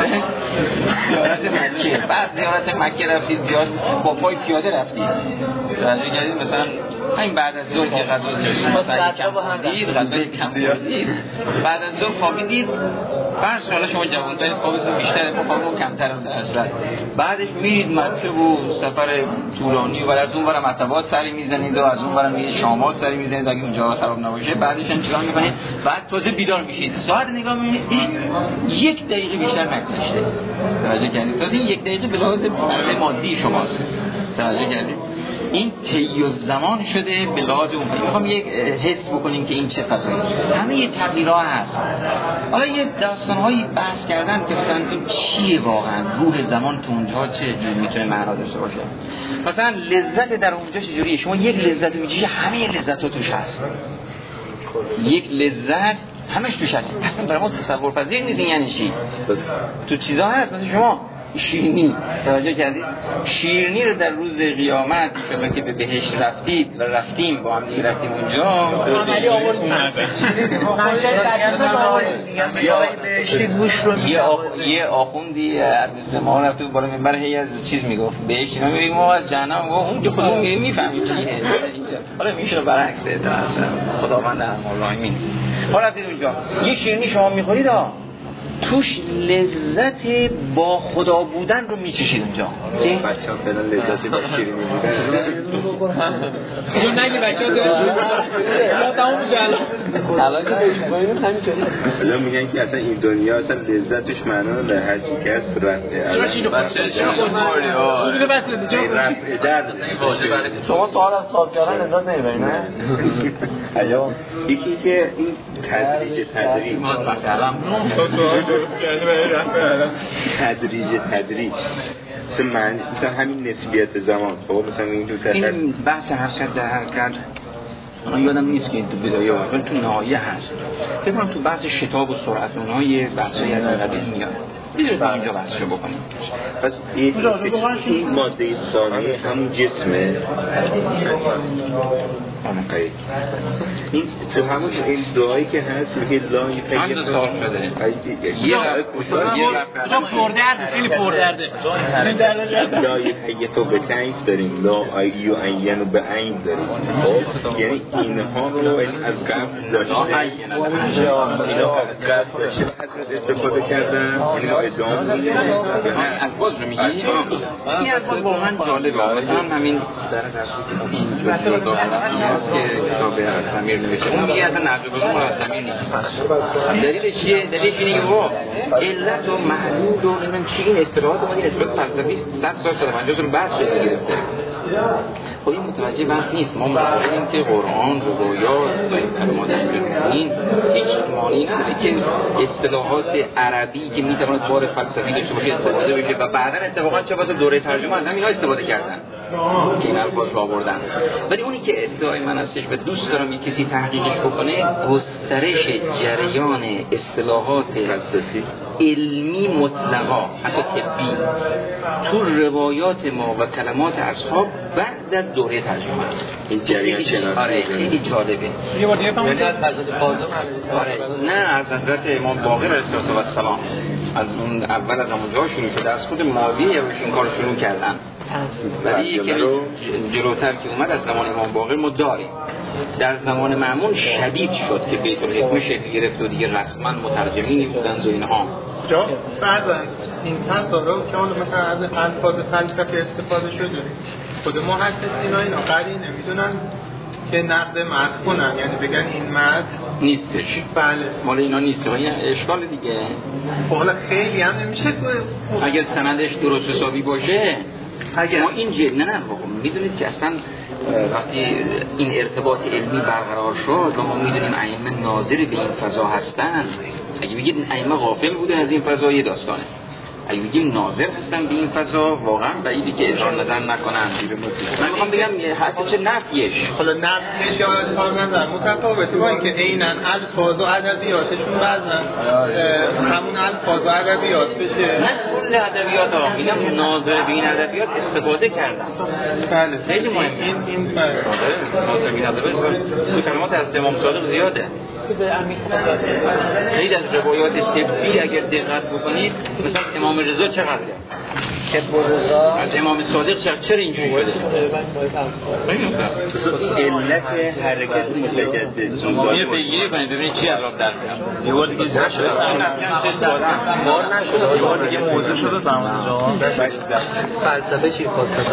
زیارت مکه، بعد زیارت مکه رفتید بیاد با پای پیاده رفتید، راجعه کردید مثلا همین بعد از ظهر که غذا مثلا کم خوردید، غذای کم خوردید، بعد از ظهر خوابیدید، فرض حالا شما جوان‌ترین خوابتون بیشتره، ما خوابمون کمتر در اصل. بعدش میرید مکه و سفر طولانی و از اون برم عتبات سری میزنید و از اون برم میرید شامات سری میزنید اگه اونجا خراب نباشه، بعدش هم چیکار میکنید؟ بعد تازه بیدار میشید، ساعت نگاه میکنید یک دقیقه بیشتر نگذشته. توجه کردید؟ تازه یک دقیقه به لحاظ فرق مادی شماست. توجه کردید؟ این طی الزمان شده به لحاظ اون. میخوام یک حس بکنیم که این چه فضایی است. همه یه تغییرها هست. حالا یه داستان‌هایی بحث کردن که مثلا این چیه واقعا، روح زمان تو اونجا چه جوری میتونه معنا داشته باشه. مثلا لذت در اونجا چجوریه؟ شما یک لذت میگیری، همه لذت‌ها توش هست. یک لذت همش توش هست. اصلا برای ما تصور پذیر نیست. یعنی چی؟ تو چیزا هست. مثلا شما شیرینی، توجه کردید؟ شیرینی رو در روز قیامت که به بهشت رفتید و رفتیم با هم دیگه رفتیم اونجا عملی آوردیم یه آخوندی عرض ما رفته بالا منبر هی از چیز میگفت بهشت، اینا میگیم ما از جهنم، اونجا خودمون میفهمیم چیه. حالا میشه برعکسه اصلا خداوند رحم الرحیمین. حالا رفتید اونجا یه شیرینی شما میخورید ها، توش لذت با خدا بودن رو میچشید اونجا. بچه‌ها فعلا لذت با شیرینی بودن چون نگی بچه‌ها داشتن تمام میشه الان که بهش میگیم همینطوری. حالا میگن که اصلا این دنیا اصلا لذتش معنا نداره، هر چی که هست رفعه رفعه درد. شما سوال از سوال کردن لذت نمیبرید نه؟ ایام یکی که این تدریج تدریج تدریج تدریج مثلا معنی مثلا همین نسبیت زمان. خب مثلا این دو تا این بحث حرکت در حرکت من یادم نیست که این تو بدایه ها ولی تو نهایه هست. فکر کنم تو بحث شتاب و سرعت اونها یه بحثی از این قبیل میاد. میدونید اینجا بحثشو بکنیم. پس این این ماده ثانیه همون جسمه. آنقایی این تو همون این دعایی که هست میگه لا یفیه چند سال شده یه خب پردرده خیلی پردرده لا یفیه تو به تنگ داریم، لا ایو اینو به عین داریم. یعنی اینها رو از قبل داشته اینو قبل داشته حضرت استفاده کردن. یعنی ما ادامه میدیم الفاظ رو میگی این الفاظ واقعا جالبه. مثلا همین این هست که کتاب از امیر نوشته اون میگه اصلا نهج البلاغه از امیر نیست. دلیلش چیه؟ دلیلش اینه که وا علت و معلول و نمیدونم چی این اصطلاحات ما این اصطلاحات فلسفی صد سال صد و پنجاه سال بعد شده گرفته. خب این متوجه وقت نیست. ما معتقدیم که قرآن روایات و این کلمات این هیچ معنی نداره که اصطلاحات عربی که میتواند بار فلسفی داشته باشه استفاده بشه و بعدا اتفاقا چه واسه دوره ترجمه از همین‌ها استفاده کردن که این الفاظ رو آوردن. ولی اونی که ادعای من هستش و دوست دارم یک کسی تحقیقش بکنه گسترش جریان اصطلاحات فلسفی علمی مطلقا حتی طبی تو روایات ما و کلمات اصحاب بعد از دوره ترجمه است. این جریان شناسی آره خیلی جالبه. یه بار دیگه یعنی از حضرت کاظم نه از حضرت امام باقر علیه السلام از اون اول از همونجا شروع شده. از خود معاویه روش این کار شروع کردن ولی یکی جلوتر که اومد از زمان امام باقر ما داریم. در زمان مأمون شدید شد که بیت الحکمه شکل گرفت و دیگه رسما مترجمینی بودند و اینها. جا بعد از این تصارف که حالا مثلا از الفاظ فلسفی استفاده شده خود محدثین اینا قری نمیدونن که نقد متن کنن، یعنی بگن این متن نیستش. بله مال اینا نیست و این اشکال دیگه. حالا خیلی هم نمیشه اگر سندش درست حسابی باشه اگر ما این جد نه نه میدونید که اصلا وقتی این ارتباط علمی برقرار شد و ما میدونیم ائمه ناظر به این فضا هستن، اگه بگید ائمه غافل بوده از این فضا یه داستانه. اگه بگیم ناظر هستن به این فضا واقعا بعیده که اظهار نظر نکنن. من میخوام بگم حتی چه نفیش حالا نفیش یا اظهار نظر متفاوته با اینکه عیناً الفاظ و ادبیاتشون بعضن همون الفاظ و ادبیات بشه. نه کل ادبیات ها میگم ناظر به این ادبیات استفاده کردن. بله خیلی مهمه این این ناظر به این ادبیات تو کلمات از امام صادق زیاده. خیلی از روایات طبی اگر دقت بکنید مثلا امام رضا چقدره؟ طب رضا از امام صادق چرا چرا اینجوری شده؟ علت حرکت متجدد یه پیگیری کنید ببینید چی از آب در میاد. یه بار دیگه نشده بار نشده یه بار دیگه موضوع شده زمان فلسفه چی خواستن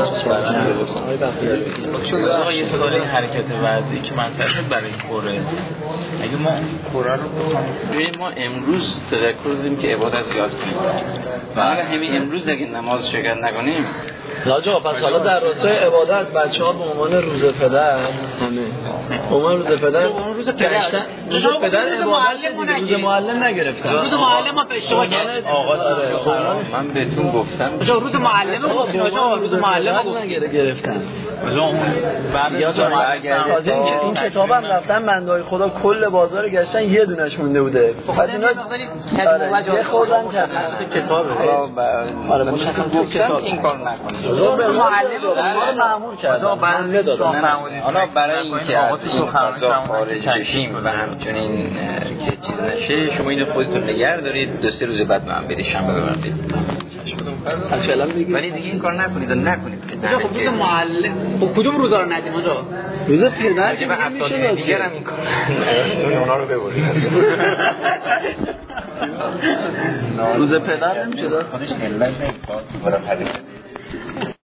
آقا یه سوال این حرکت وضعی که منطقه شد برای کره اگه ما کره رو ببینیم ما امروز تذکر دادیم که عبادت زیاد کنیم و حالا همین امروز اگه نماز شرکت نکنیم لاجا پس حالا در راستای عبادت بچه‌ها به عنوان روز پدر به عنوان روز پدر روز پدر روز پدر عبادت روز معلم نگرفتن. روز معلم ما اشتباه کردیم. آقا من بهتون گفتم روز معلم گفتین آقا روز معلم نگرفتن. بعد از این این کتابم رفتن بندهای خدا کل بازار گشتن یه دونش مونده بوده. بعد اینا یه خوردن کردن کتابه. آره مشخص گفتم این کار نکنید. به معلم رو مأمور کردن. بنده دادن. حالا برای اینکه از این فضا خارج بشیم و همچنین که چیز نشه شما اینو خودتون نگه دارید دو سه روز بعد من برید شنبه ببرید. از فعلا بگید ولی دیگه این کار نکنید نکنید. خب روز معلم خب کدوم روزا رو ندیم اونجا؟ روز پدر که به اساتید دیگه هم این کار اون اونا رو ببرید. روز پدر نمیشه داد خودش علت نمیخواد برای